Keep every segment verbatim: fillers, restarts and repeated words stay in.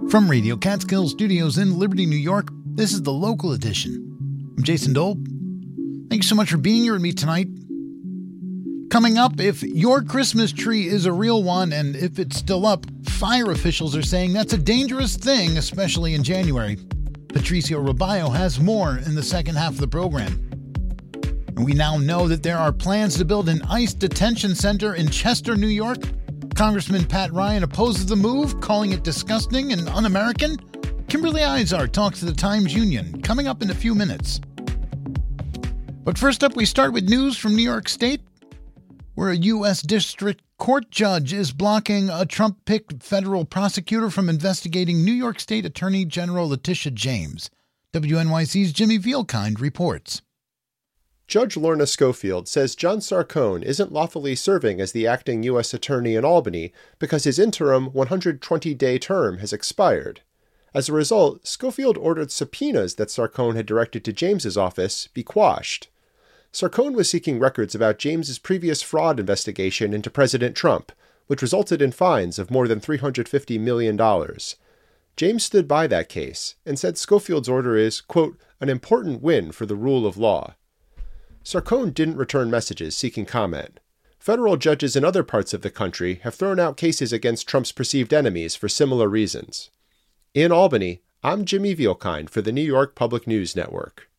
From Radio Catskill Studios in Liberty, New York, this is the Local Edition. I'm Jason Dole. Thanks so much for being here with me tonight. Coming up, if your Christmas tree is a real one and if it's still up, fire officials are saying that's a dangerous thing, especially in January. Patricio Robayo has more in the second half of the program. And we now know that there are plans to build an ICE detention center in Chester, New York. Congressman Pat Ryan opposes the move, calling it disgusting and un-American. Kimberly Izar talks to the Times-Union, coming up in a few minutes. But first up, we start with news from New York State, where a U S District Court judge is blocking a Trump-picked federal prosecutor from investigating New York State Attorney General Letitia James. W N Y C's Jimmy Vielkind reports. Judge Lorna Schofield says John Sarcone isn't lawfully serving as the acting U S attorney in Albany because his interim one hundred twenty day term has expired. As a result, Schofield ordered subpoenas that Sarcone had directed to James's office be quashed. Sarcone was seeking records about James's previous fraud investigation into President Trump, which resulted in fines of more than three hundred fifty million dollars. James stood by that case and said Schofield's order is, quote, an important win for the rule of law. Sarcone didn't return messages seeking comment. Federal judges in other parts of the country have thrown out cases against Trump's perceived enemies for similar reasons. In Albany, I'm Jimmy Vielkind for the New York Public News Network.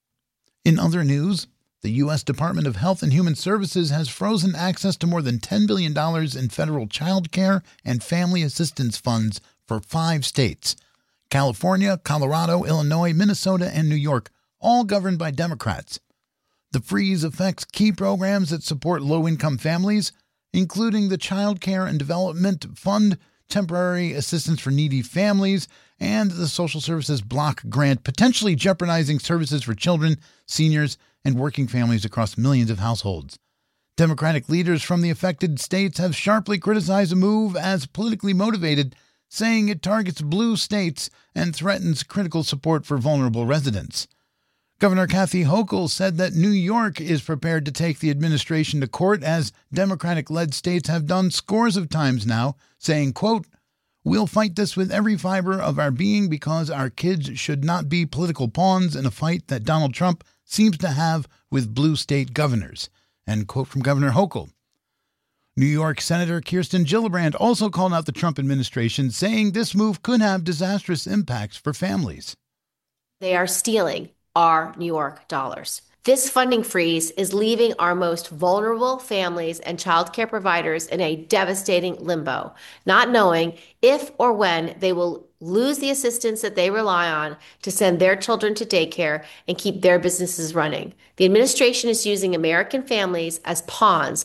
In other news, the U S Department of Health and Human Services has frozen access to more than ten billion dollars in federal child care and family assistance funds for five states: California, Colorado, Illinois, Minnesota, and New York, all governed by Democrats. The freeze affects key programs that support low-income families, including the Child Care and Development Fund, Temporary Assistance for Needy Families, and the Social Services Block Grant, potentially jeopardizing services for children, seniors, and working families across millions of households. Democratic leaders from the affected states have sharply criticized the move as politically motivated, saying it targets blue states and threatens critical support for vulnerable residents. Governor Kathy Hochul said that New York is prepared to take the administration to court, as Democratic-led states have done scores of times now, saying, quote, we'll fight this with every fiber of our being because our kids should not be political pawns in a fight that Donald Trump seems to have with blue state governors. End quote from Governor Hochul. New York Senator Kirsten Gillibrand also called out the Trump administration, saying this move could have disastrous impacts for families. They are stealing our New York dollars. This funding freeze is leaving our most vulnerable families and child care providers in a devastating limbo, not knowing if or when they will lose the assistance that they rely on to send their children to daycare and keep their businesses running. The administration is using American families as pawns.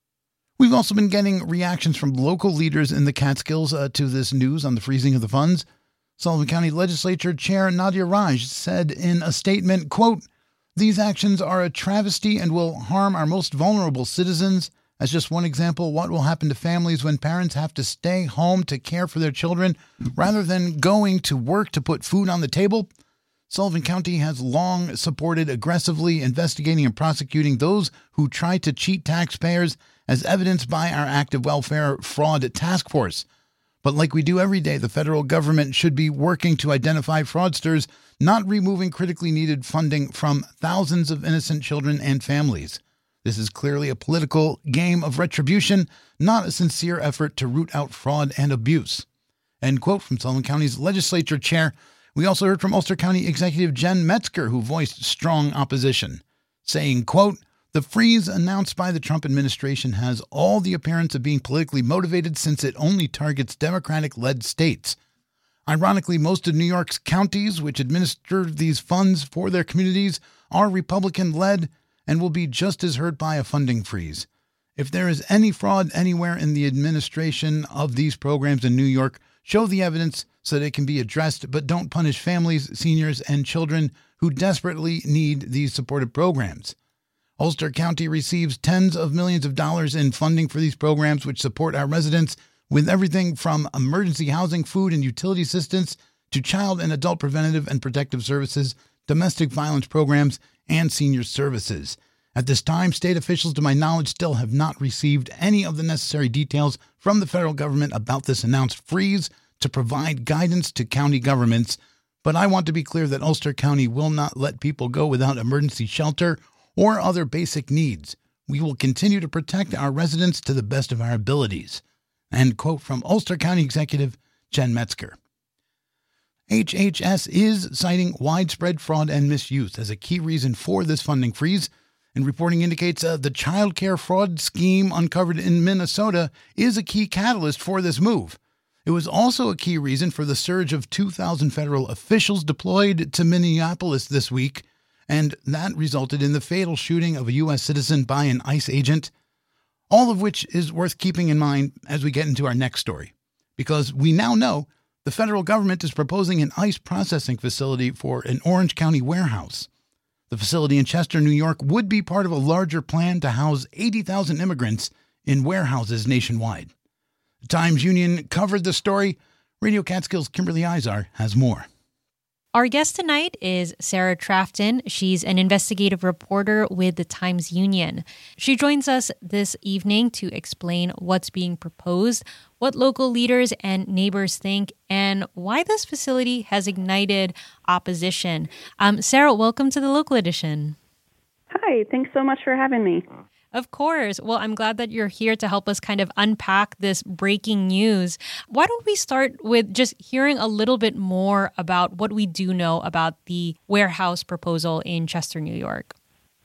We've also been getting reactions from local leaders in the Catskills uh, to this news on the freezing of the funds. Sullivan County Legislature Chair Nadia Raj said in a statement, quote, these actions are a travesty and will harm our most vulnerable citizens. As just one example, what will happen to families when parents have to stay home to care for their children rather than going to work to put food on the table? Sullivan County has long supported aggressively investigating and prosecuting those who try to cheat taxpayers, as evidenced by our active welfare fraud task force. But like we do every day, the federal government should be working to identify fraudsters, not removing critically needed funding from thousands of innocent children and families. This is clearly a political game of retribution, not a sincere effort to root out fraud and abuse. End quote from Sullivan County's legislature chair. We also heard from Ulster County Executive Jen Metzger, who voiced strong opposition, saying, quote, the freeze announced by the Trump administration has all the appearance of being politically motivated since it only targets Democratic-led states. Ironically, most of New York's counties, which administer these funds for their communities, are Republican-led and will be just as hurt by a funding freeze. If there is any fraud anywhere in the administration of these programs in New York, show the evidence so that it can be addressed, but don't punish families, seniors, and children who desperately need these supportive programs. Ulster County receives tens of millions of dollars in funding for these programs, which support our residents with everything from emergency housing, food, and utility assistance to child and adult preventative and protective services, domestic violence programs, and senior services. At this time, state officials, to my knowledge, still have not received any of the necessary details from the federal government about this announced freeze to provide guidance to county governments, but I want to be clear that Ulster County will not let people go without emergency shelter or other basic needs. We will continue to protect our residents to the best of our abilities. End quote from Ulster County Executive Jen Metzger. H H S is citing widespread fraud and misuse as a key reason for this funding freeze, and reporting indicates uh, the child care fraud scheme uncovered in Minnesota is a key catalyst for this move. It was also a key reason for the surge of two thousand federal officials deployed to Minneapolis this week, and that resulted in the fatal shooting of a U S citizen by an ICE agent, all of which is worth keeping in mind as we get into our next story, because we now know the federal government is proposing an ICE processing facility for an Orange County warehouse. The facility in Chester, New York, would be part of a larger plan to house eighty thousand immigrants in warehouses nationwide. The Times Union covered the story. Radio Catskills' Kimberly Izar has more. Our guest tonight is Sarah Trafton. She's an investigative reporter with the Times Union. She joins us this evening to explain what's being proposed, what local leaders and neighbors think, and why this facility has ignited opposition. Um, Sarah, welcome to the local edition. Hi, thanks so much for having me. Of course. Well, I'm glad that you're here to help us kind of unpack this breaking news. Why don't we start with just hearing a little bit more about what we do know about the warehouse proposal in Chester, New York?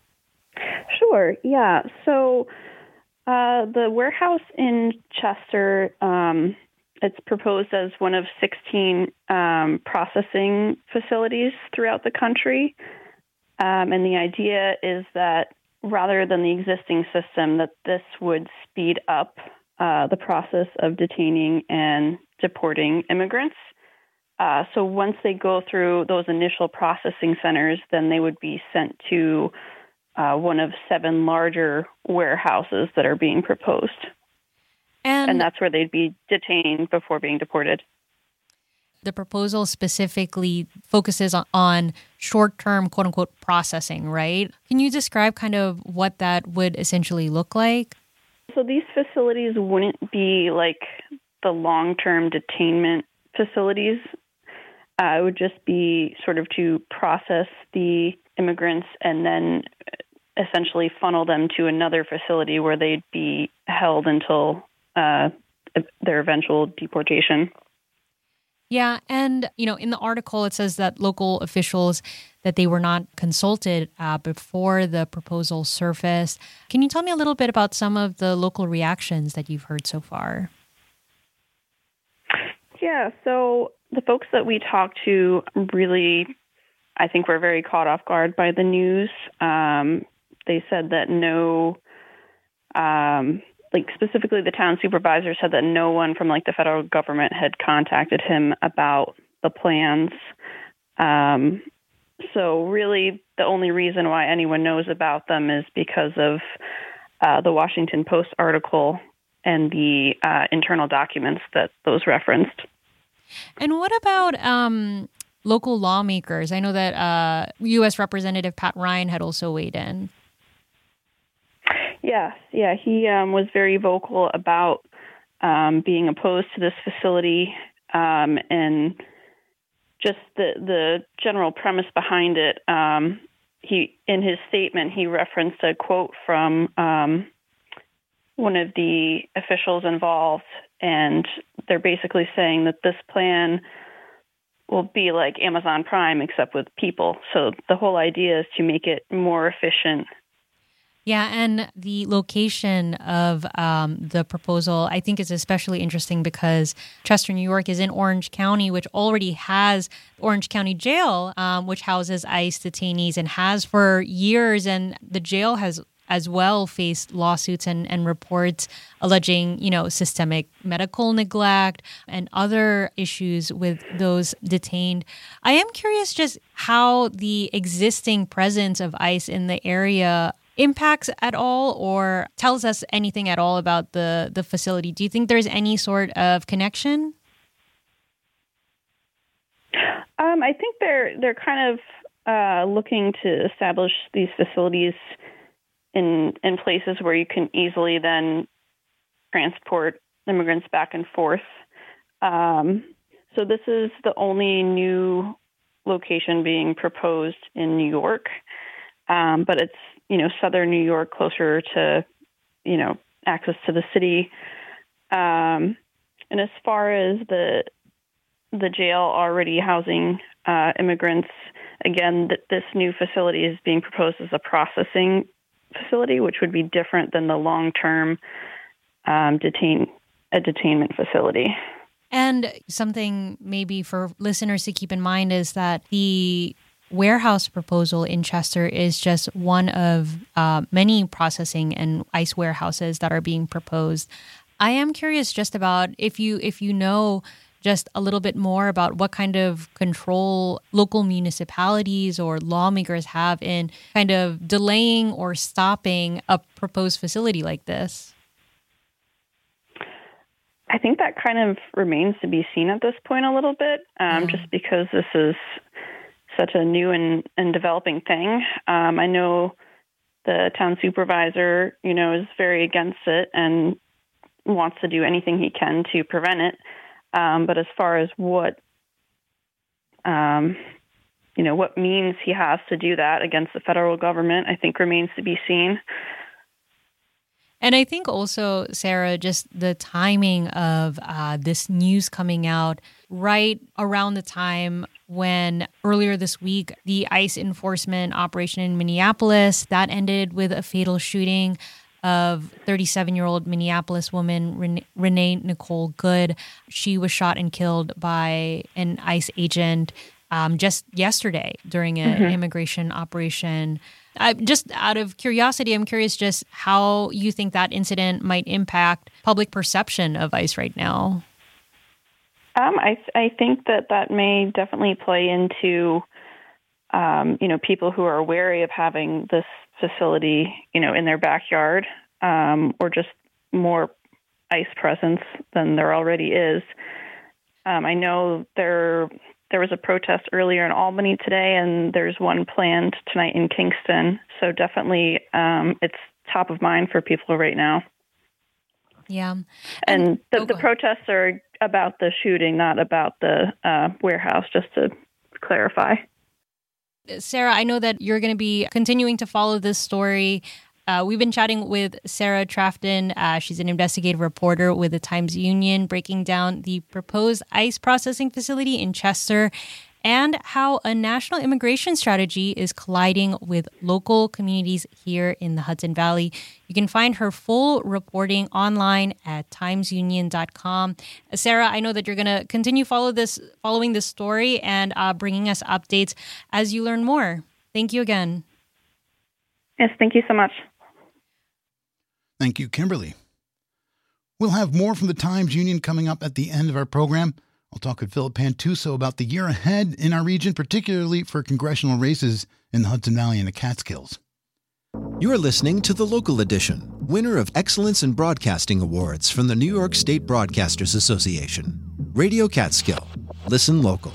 Sure. Yeah. So uh, the warehouse in Chester, um, it's proposed as one of sixteen um, processing facilities throughout the country. Um, and the idea is that rather than the existing system, that this would speed up uh, the process of detaining and deporting immigrants. Uh, so once they go through those initial processing centers, then they would be sent to uh, one of seven larger warehouses that are being proposed. And, and that's where they'd be detained before being deported. The proposal specifically focuses on, on short-term, quote-unquote, processing, right? Can you describe kind of what that would essentially look like? So these facilities wouldn't be like the long-term detainment facilities. Uh, it would just be sort of to process the immigrants and then essentially funnel them to another facility where they'd be held until uh, their eventual deportation. Yeah, and, you know, in the article, it says that local officials, that they were not consulted uh, before the proposal surfaced. Can you tell me a little bit about some of the local reactions that you've heard so far? Yeah, so the folks that we talked to really, I think, were very caught off guard by the news. Um, they said that no... Um, Like specifically, the town supervisor said that no one from like the federal government had contacted him about the plans. Um, so really, the only reason why anyone knows about them is because of uh, the Washington Post article and the uh, internal documents that those referenced. And what about um, local lawmakers? I know that uh, U S Representative Pat Ryan had also weighed in. Yes, yeah, he um, was very vocal about um, being opposed to this facility, um, and just the the general premise behind it. Um, he in his statement he referenced a quote from um, one of the officials involved, and they're basically saying that this plan will be like Amazon Prime except with people. So the whole idea is to make it more efficient. Yeah, and the location of um, the proposal, I think, is especially interesting because Chester, New York is in Orange County, which already has Orange County Jail, um, which houses ICE detainees and has for years. And the jail has as well faced lawsuits and, and reports alleging, you know, systemic medical neglect and other issues with those detained. I am curious just how the existing presence of ICE in the area impacts at all or tells us anything at all about the, the facility. Do you think there's any sort of connection? Um, I think they're they're kind of uh, looking to establish these facilities in in places where you can easily then transport immigrants back and forth. Um, So this is the only new location being proposed in New York, um, but it's, you know, southern New York, closer to, you know, access to the city. Um, and as far as the the jail already housing uh, immigrants, again, th- this new facility is being proposed as a processing facility, which would be different than the long-term um, detain a detainment facility. And something maybe for listeners to keep in mind is that the warehouse proposal in Chester is just one of uh, many processing and ICE warehouses that are being proposed. I am curious just about if you if you know just a little bit more about what kind of control local municipalities or lawmakers have in kind of delaying or stopping a proposed facility like this. I think that kind of remains to be seen at this point a little bit, um, mm. just because this is such a new and, and developing thing. Um, I know the town supervisor, you know, is very against it and wants to do anything he can to prevent it. Um, but as far as what, um, you know, what means he has to do that against the federal government, I think remains to be seen. And I think also, Sarah, just the timing of uh, this news coming out right around the time when earlier this week, the ICE enforcement operation in Minneapolis, that ended with a fatal shooting of thirty-seven-year-old Minneapolis woman, Ren- Renee Nicole Good. She was shot and killed by an ICE agent um, just yesterday during an mm-hmm. immigration operation. I, just out of curiosity, I'm curious just how you think that incident might impact public perception of ICE right now. Um, I, I think that that may definitely play into, um, you know, people who are wary of having this facility, you know, in their backyard, um, or just more ICE presence than there already is. Um, I know there there was a protest earlier in Albany today, and there's one planned tonight in Kingston. So definitely, um, it's top of mind for people right now. Yeah, and, and the, oh, the protests are about the shooting, not about the uh, warehouse. Just to clarify. Sarah, I know that you're going to be continuing to follow this story. Uh, we've been chatting with Sarah Trafton. Uh, she's an investigative reporter with the Times-Union, breaking down the proposed ICE processing facility in Chester and how a national immigration strategy is colliding with local communities here in the Hudson Valley. You can find her full reporting online at times union dot com. Uh, Sarah, I know that you're going to continue follow this, following this story and uh, bringing us updates as you learn more. Thank you again. Yes, thank you so much. Thank you, Kimberly. We'll have more from the Times-Union coming up at the end of our program. I'll talk with Philip Pantuso about the year ahead in our region, particularly for congressional races in the Hudson Valley and the Catskills. You're listening to The Local Edition, winner of Excellence in Broadcasting Awards from the New York State Broadcasters Association. Radio Catskill. Listen local.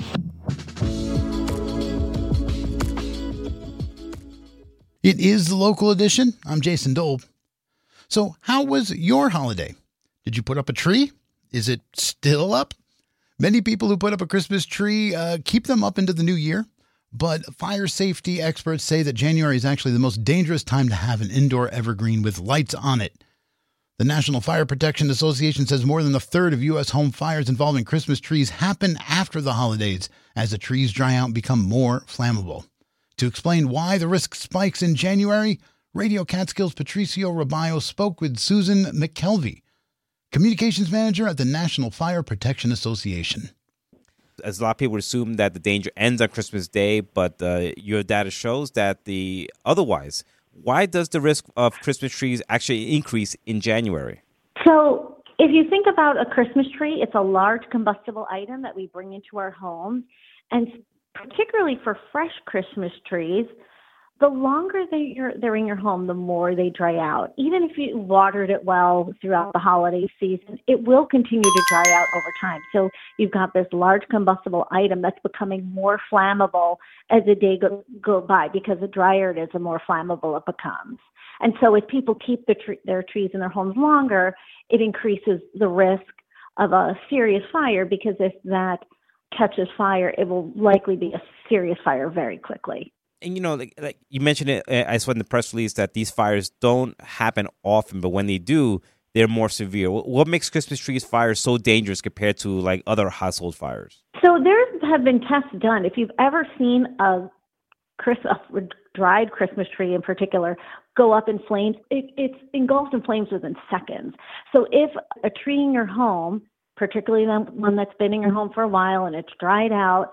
It is The Local Edition. I'm Jason Dolb. So how was your holiday? Did you put up a tree? Is it still up? Many people who put up a Christmas tree uh, keep them up into the new year, but fire safety experts say that January is actually the most dangerous time to have an indoor evergreen with lights on it. The National Fire Protection Association says more than a third of U S home fires involving Christmas trees happen after the holidays as the trees dry out and become more flammable. To explain why the risk spikes in January, Radio Catskills' Patricio Robayo spoke with Susan McKelvey, Communications Manager at the National Fire Protection Association. As a lot of people assume that the danger ends on Christmas Day, but uh, your data shows that the otherwise. Why does the risk of Christmas trees actually increase in January? So if you think about a Christmas tree, it's a large combustible item that we bring into our home. And particularly for fresh Christmas trees, the longer they're, they're in your home, the more they dry out. Even if you watered it well throughout the holiday season, it will continue to dry out over time. So you've got this large combustible item that's becoming more flammable as the day go, go by, because the drier it is, the more flammable it becomes. And so if people keep the tre- their trees in their homes longer, it increases the risk of a serious fire, because if that catches fire, it will likely be a serious fire very quickly. And, you know, like, like you mentioned it, I saw in the press release that these fires don't happen often, but when they do, they're more severe. What makes Christmas trees fires so dangerous compared to like other household fires? So there have been tests done. If you've ever seen a, Chris, a dried Christmas tree in particular go up in flames, it, it's engulfed in flames within seconds. So if a tree in your home, particularly one that's been in your home for a while and it's dried out,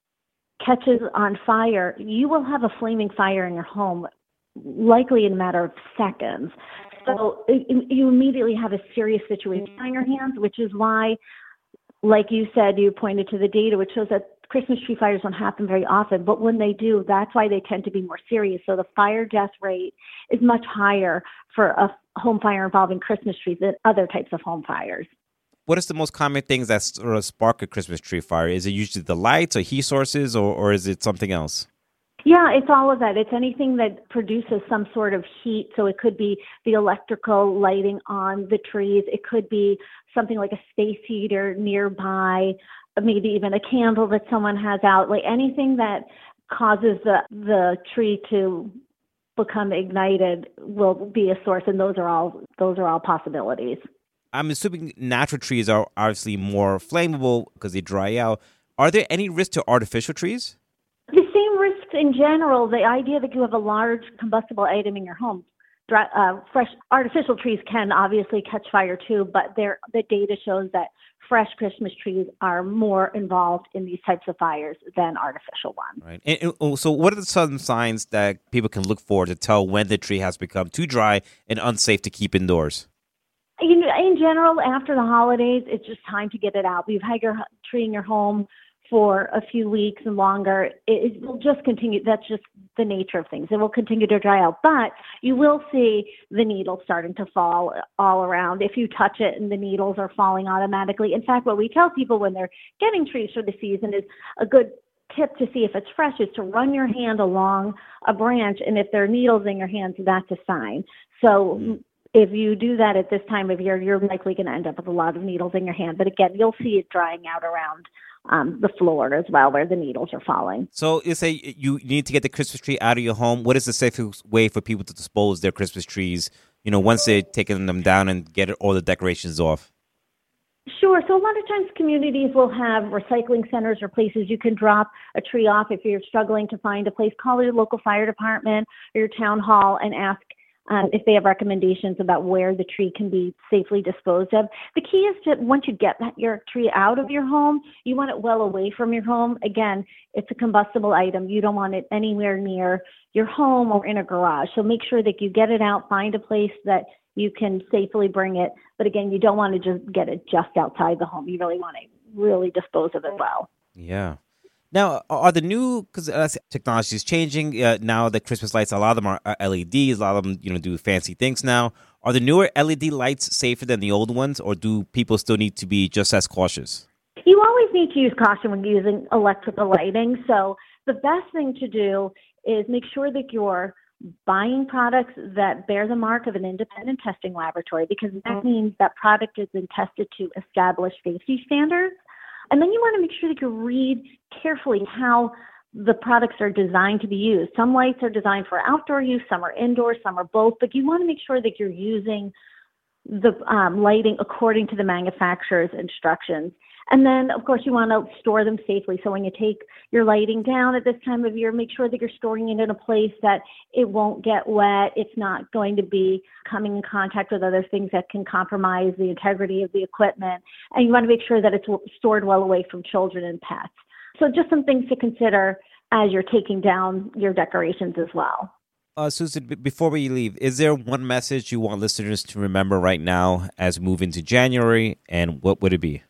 catches on fire, you will have a flaming fire in your home likely in a matter of seconds. So it, you immediately have a serious situation on your hands, which is why, like you said, you pointed to the data, which shows that Christmas tree fires don't happen very often, but when they do, that's why they tend to be more serious. So the fire death rate is much higher for a home fire involving Christmas trees than other types of home fires. What is the most common things that sort of spark a Christmas tree fire? Is it usually the lights or heat sources, or, or is it something else? Yeah, it's all of that. It's anything that produces some sort of heat. So it could be the electrical lighting on the trees. It could be something like a space heater nearby, maybe even a candle that someone has out, like anything that causes the, the tree to become ignited will be a source. And those are all, those are all possibilities. I'm assuming natural trees are obviously more flammable because they dry out. Are there any risk to artificial trees? The same risks in general. The idea that you have a large combustible item in your home, dry, uh, fresh artificial trees can obviously catch fire too, but the data shows that fresh Christmas trees are more involved in these types of fires than artificial ones. Right. And, and so what are some signs that people can look for to tell when the tree has become too dry and unsafe to keep indoors? You know, in general, after the holidays, it's just time to get it out. You've had your tree in your home for a few weeks and longer. It, it will just continue. That's just the nature of things. It will continue to dry out, but you will see the needles starting to fall all around. If you touch it and the needles are falling automatically. In fact, what we tell people when they're getting trees for the season is a good tip to see if it's fresh is to run your hand along a branch, and if there are needles in your hands, that's a sign. So mm. if you do that at this time of year, you're likely going to end up with a lot of needles in your hand. But again, you'll see it drying out around um, the floor as well, where the needles are falling. So you say you need to get the Christmas tree out of your home. What is the safest way for people to dispose their Christmas trees, you know, once they're taking them down and get all the decorations off? Sure. So a lot of times communities will have recycling centers or places you can drop a tree off. If you're struggling to find a place, call your local fire department or your town hall and ask Um, if they have recommendations about where the tree can be safely disposed of. The key is to, once you get that, your tree out of your home, you want it well away from your home. Again, it's a combustible item. You don't want it anywhere near your home or in a garage. So make sure that you get it out, find a place that you can safely bring it. But again, you don't want to just get it just outside the home. You really want to really dispose of it well. Yeah. Now, are the new, because uh, technology is changing, uh, now the Christmas lights, a lot of them are L E Ds, a lot of them, you know, do fancy things now. Are the newer L E D lights safer than the old ones, or do people still need to be just as cautious? You always need to use caution when using electrical lighting. So the best thing to do is make sure that you're buying products that bear the mark of an independent testing laboratory, because that means that product has been tested to establish safety standards. And then you want to make sure that you read carefully how the products are designed to be used. Some lights are designed for outdoor use, some are indoor, some are both, but you want to make sure that you're using the um, lighting according to the manufacturer's instructions. And then, of course, you want to store them safely. So when you take your lighting down at this time of year, make sure that you're storing it in a place that it won't get wet. It's not going to be coming in contact with other things that can compromise the integrity of the equipment. And you want to make sure that it's stored well away from children and pets. So just some things to consider as you're taking down your decorations as well. Uh, Susan, b- before we leave, is there one message you want listeners to remember right now as we move into January, and what would it be?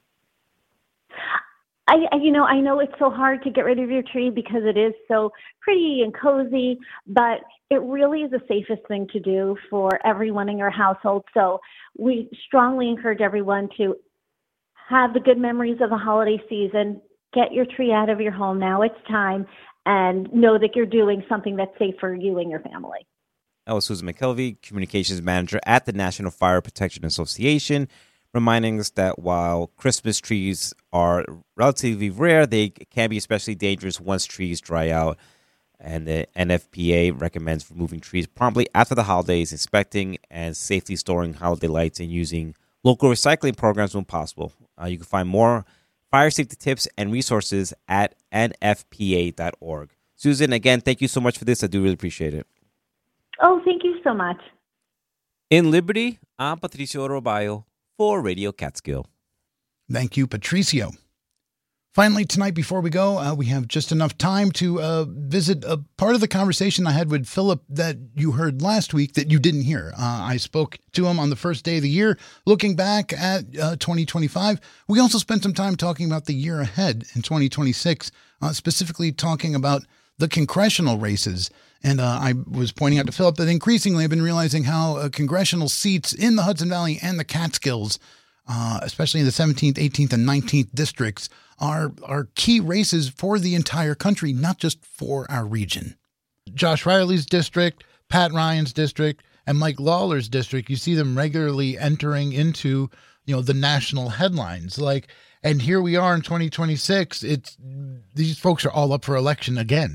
I, I, you know, I know it's so hard to get rid of your tree because it is so pretty and cozy, but it really is the safest thing to do for everyone in your household. So we strongly encourage everyone to have the good memories of the holiday season. Get your tree out of your home. Now it's time, and know that you're doing something that's safe for you and your family. That was Susan McKelvey, Communications Manager at the National Fire Protection Association. reminding us that while Christmas trees are relatively rare, they can be especially dangerous once trees dry out. And the N F P A recommends removing trees promptly after the holidays, inspecting and safely storing holiday lights, and using local recycling programs when possible. Uh, you can find more fire safety tips and resources at N F P A dot org. Susan, again, thank you so much for this. I do really appreciate it. Oh, thank you so much. In Liberty, I'm Patricio Robayo for Radio Catskill. Thank you, Patricio. Finally, tonight, before we go, uh, we have just enough time to uh, visit a part of the conversation I had with Philip that you heard last week that you didn't hear. Uh, I spoke to him on the first day of the year, looking back at uh, twenty twenty-five. We also spent some time talking about the year ahead in twenty twenty-six, uh, specifically talking about the congressional races. And uh, I was pointing out to Philip that increasingly I've been realizing how uh, congressional seats in the Hudson Valley and the Catskills, uh, especially in the seventeenth, eighteenth, and nineteenth districts, are are key races for the entire country, not just for our region. Josh Riley's district, Pat Ryan's district, and Mike Lawler's district, you see them regularly entering into, you know, the national headlines. Like, and here we are in twenty twenty-six. It's these folks are all up for election again.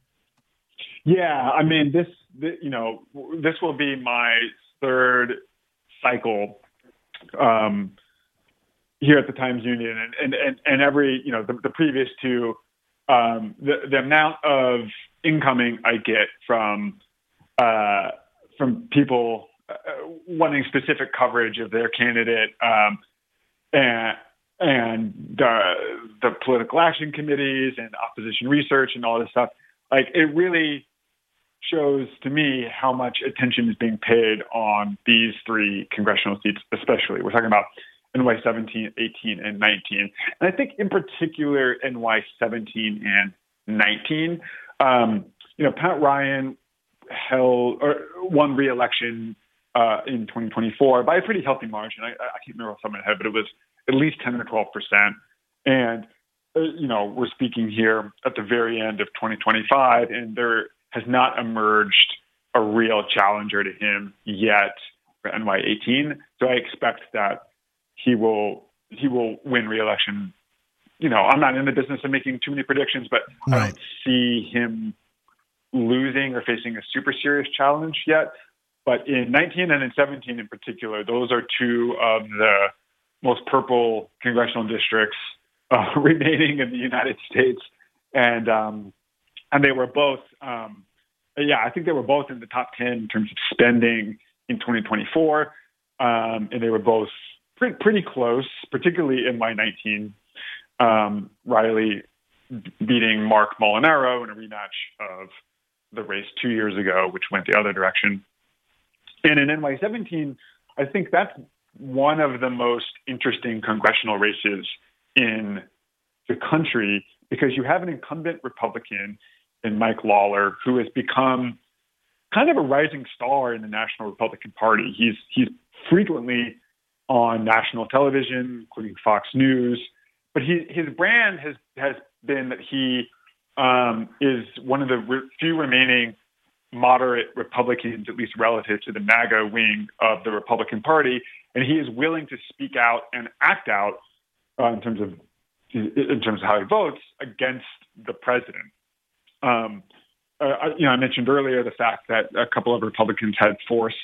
Yeah, I mean, this, this you know, this will be my third cycle um, here at the Times Union, and and and, and every you know the, the previous two, um, the the amount of incoming I get from uh, from people uh, wanting specific coverage of their candidate, um, and and the the political action committees and opposition research and all this stuff, like it really shows to me how much attention is being paid on these three congressional seats, especially. We're talking about N Y seventeen, eighteen, and nineteen. And I think in particular, N Y seventeen and nineteen. Um, you know, Pat Ryan held or won re-election uh, in twenty twenty-four by a pretty healthy margin. I, I can't remember off the top of my head, but it was at least ten or twelve percent. And, uh, you know, we're speaking here at the very end of twenty twenty-five, and there has not emerged a real challenger to him yet for N Y eighteen. So I expect that he will he will win re-election. You know, I'm not in the business of making too many predictions, but right. I don't see him losing or facing a super serious challenge yet. But in nineteen and in seventeen in particular, those are two of the most purple congressional districts uh, remaining in the United States. And um, and they were both, um, yeah, I think they were both in the top ten in terms of spending in twenty twenty-four. Um, and they were both pretty, pretty close, particularly in my nineteen. Um, Riley beating Mark Molinaro in a rematch of the race two years ago, which went the other direction. And in N Y seventeen, I think that's one of the most interesting congressional races in the country, because you have an incumbent Republican in Mike Lawler, who has become kind of a rising star in the National Republican Party. He's he's frequently on national television, including Fox News, but he, his brand has has been that he um, is one of the re- few remaining moderate Republicans, at least relative to the MAGA wing of the Republican Party, and he is willing to speak out and act out uh, in terms of in terms of how he votes against the president. Um, uh, you know, I mentioned earlier the fact that a couple of Republicans had forced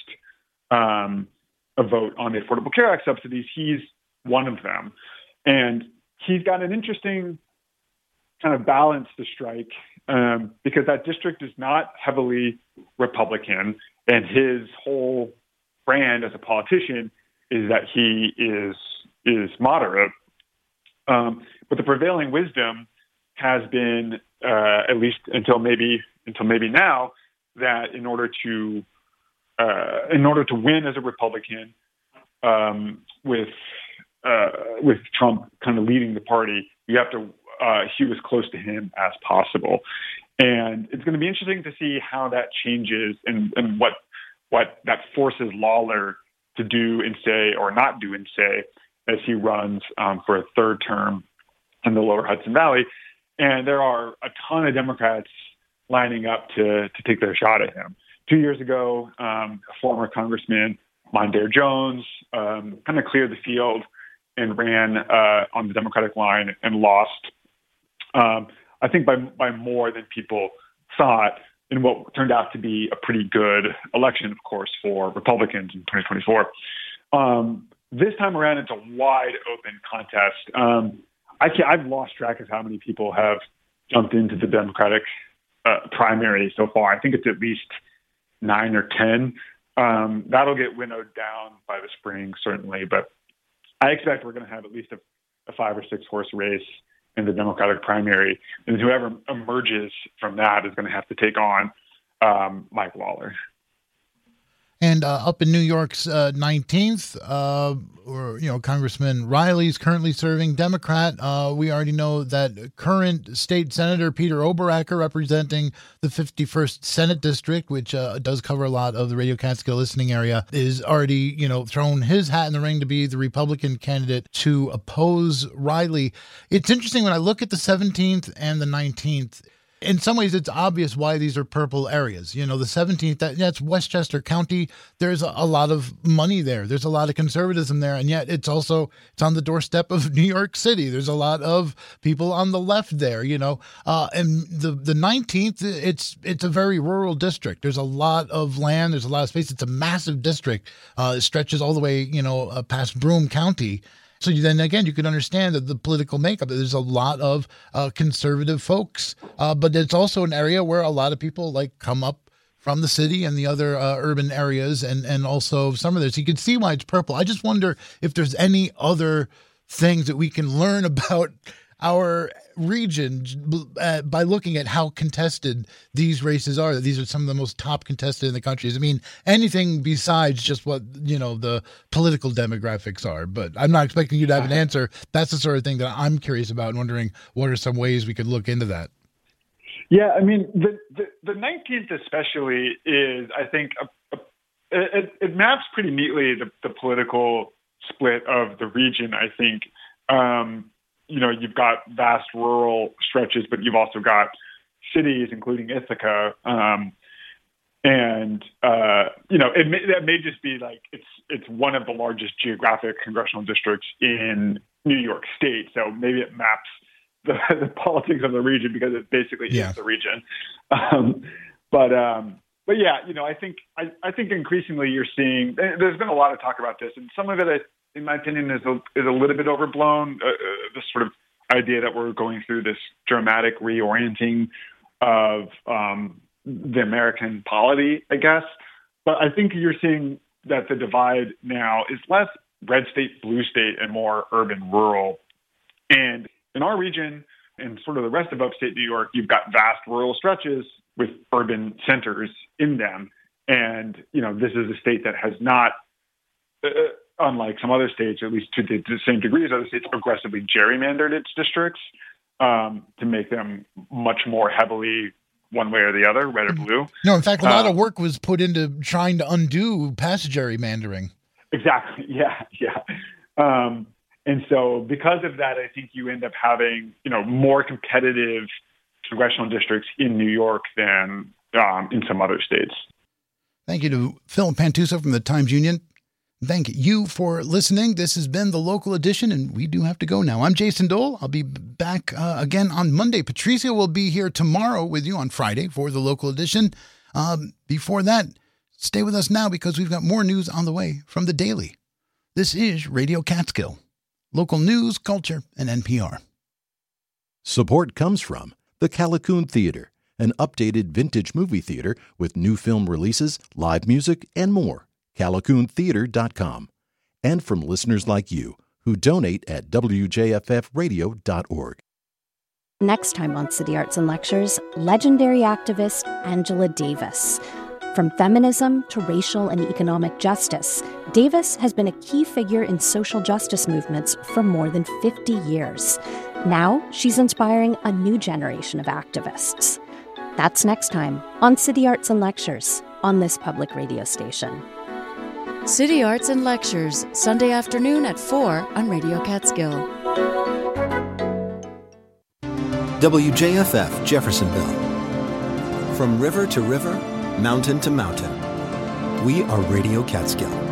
um, a vote on the Affordable Care Act subsidies. He's one of them, and he's got an interesting kind of balance to strike um, because that district is not heavily Republican, and his whole brand as a politician is that he is is moderate. Um, but the prevailing wisdom has been, uh, at least until maybe until maybe now, that in order to uh, in order to win as a Republican, um, with uh, with Trump kind of leading the party, you have to uh, hew as close to him as possible. And it's going to be interesting to see how that changes and, and what what that forces Lawler to do and say or not do and say as he runs um, for a third term in the lower Hudson Valley. And there are a ton of Democrats lining up to to take their shot at him. Two years ago, um, a former congressman Mondaire Jones, um, kind of cleared the field and ran uh, on the Democratic line and lost, um, I think, by by more than people thought, in what turned out to be a pretty good election, of course, for Republicans in twenty twenty-four. Um, this time around, it's a wide open contest. Um, I can't, I've lost track of how many people have jumped into the Democratic uh, primary so far. I think it's at least nine or ten. Um, that'll get winnowed down by the spring, certainly. But I expect we're going to have at least a, a five or six horse race in the Democratic primary. And whoever emerges from that is going to have to take on um, Mike Lawler. And uh, up in New York's uh, nineteenth, uh, or, you know, Congressman Riley's currently serving Democrat. Uh, we already know that current state senator Peter Oberacker, representing the fifty-first Senate District, which uh, does cover a lot of the Radio Catskill listening area, is already, you know, thrown his hat in the ring to be the Republican candidate to oppose Riley. It's interesting when I look at the seventeenth and the nineteenth. In some ways, it's obvious why these are purple areas. You know, the seventeenth, that, that's Westchester County. There's a, a lot of money there. There's a lot of conservatism there. And yet it's also, it's on the doorstep of New York City. There's a lot of people on the left there, you know. Uh, and the, the nineteenth, it's it's a very rural district. There's a lot of land. There's a lot of space. It's a massive district. Uh, it stretches all the way, you know, uh, past Broome County. So then again, you can understand that the political makeup. There's a lot of uh, conservative folks, uh, but it's also an area where a lot of people like come up from the city and the other uh, urban areas, and and also some of this. You can see why it's purple. I just wonder if there's any other things that we can learn about our region uh, by looking at how contested these races are. These are some of the most top contested in the country. I mean, anything besides just what, you know, the political demographics are. But I'm not expecting you to have an answer. That's the sort of thing that I'm curious about and wondering what are some ways we could look into that. Yeah, I mean, the the, the nineteenth especially is, I think, a, a, it, it maps pretty neatly the, the political split of the region, I think. Um, You know, you've got vast rural stretches, but you've also got cities, including Ithaca. Um, and, uh, you know, it may, that may just be like it's it's one of the largest geographic congressional districts in New York State. So maybe it maps the, the politics of the region because it basically yeah. is the region. Um, but, um, but yeah, you know, I think I, I think increasingly you're seeing there's been a lot of talk about this, and some of it I in my opinion, is a, is a little bit overblown. Uh, uh, this sort of idea that we're going through this dramatic reorienting of um, the American polity, I guess. But I think you're seeing that the divide now is less red state, blue state, and more urban, rural. And in our region, and sort of the rest of upstate New York, you've got vast rural stretches with urban centers in them. And, you know, this is a state that has not... Uh, unlike some other states, at least to the, to the same degree as other states, aggressively gerrymandered its districts um, to make them much more heavily one way or the other, red or blue. No, in fact, a lot uh, of work was put into trying to undo past gerrymandering. Exactly. Yeah, yeah. Um, and so because of that, I think you end up having, you know, more competitive congressional districts in New York than um, in some other states. Thank you to Phil Pantuso from the Times-Union. Thank you for listening. This has been the Local Edition, and we do have to go now. I'm Jason Dole. I'll be back uh, again on Monday. Patricia will be here tomorrow with you on Friday for the Local Edition. Um, before that, stay with us now because we've got more news on the way from The Daily. This is Radio Catskill, local news, culture, and N P R. Support comes from the Callicoon Theater, an updated vintage movie theater with new film releases, live music, and more. Callicoon Theater dot com, and from listeners like you who donate at W J F F radio dot org. Next time on City Arts and Lectures, legendary activist Angela Davis. From feminism to racial and economic justice, Davis has been a key figure in social justice movements for more than fifty years. Now she's inspiring a new generation of activists. That's next time on City Arts and Lectures on this public radio station. City Arts and Lectures, Sunday afternoon at four on Radio Catskill. W J F F Jeffersonville. From river to river, mountain to mountain, we are Radio Catskill.